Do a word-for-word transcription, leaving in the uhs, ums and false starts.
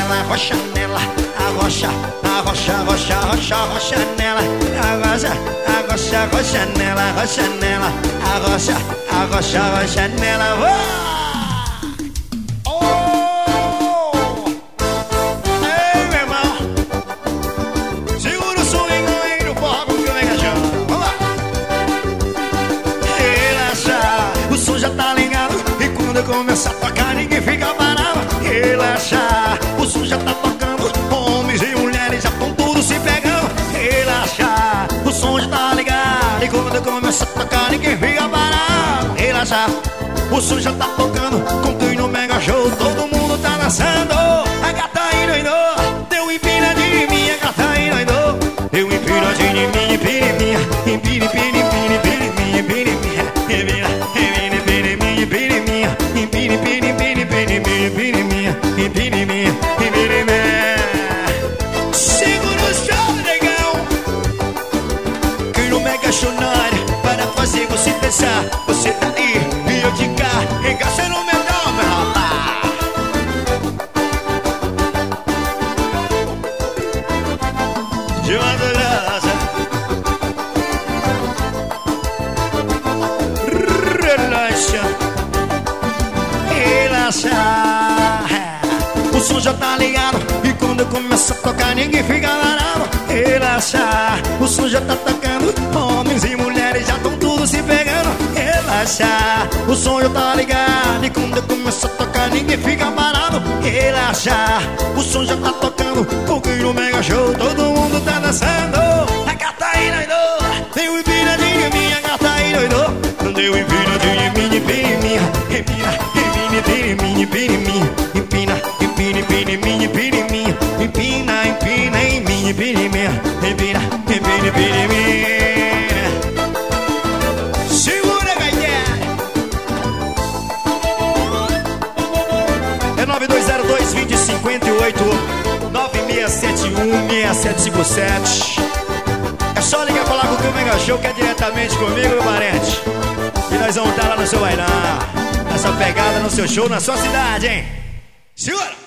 nela, arrocha nela, arrocha, arrocha, arrocha, arrocha, arrocha nela, arrocha, arrocha, arrocha nela, arrocha nela, arrocha, arrocha, arrocha nela. Oh! Ei, meu irmão, segura o swing aí no forró que vem cachorro. Vamos lá! Relaxa, o som já tá ligado e quando eu começar a tocar ninguém fica parado. Relaxa, o som já tá tocando, homens e mulheres já estão tudo se pegando. Relaxa, o som já tá ligado e quando eu começar a tocar ninguém fica parado. Relaxa, o som já tá tocando, contei no Mega Show, todo mundo tá dançando. A gata endoidou, deu empinadinha em mim, a gata endoidou, deu empinadinha em mim, empina em minha, empina, empina, empina, empina em minha, empina em minha, empina, empina, empina em minha, empina em minha, empina, empina, empina, empina em minha, empina em minha, empina em minha, empina em minha. Segura o show, negão, que no Mega Show na área, para fazer você pensar, você tá aí e eu de cá, regaça no medão, meu rapaz. De uma dolorosa, relaxa, relaxa. O som já tá ligado e quando eu começo a tocar ninguém fica parado. Relaxa, o som já tá tocando, homens e mulheres já estão tudo se pegando. Relaxa, o som já tá ligado e quando eu começo a tocar ninguém fica parado. Relaxa, o som já tá tocando, porque no Mega Show todo mundo tá dançando. A gata endoidou, deu empinadinha em minha, a gata endoidou, deu empinadinha em minha, empina em minha, empina, empina, empina em minha, empina em minha, empina, empina, empina em minha, empina em minha, empina, empina em minha, empina em minha, empina, empina, empina em minha. Segura, galera. É nove dois zero dois, dois zero cinco oito, nove seis sete um, seis sete cinco sete. É só ligar e falar com o que o Mega Show, que é diretamente comigo, meu parente. E nós vamos estar lá no seu bailão, nessa pegada no seu show, na sua cidade, hein? Segura!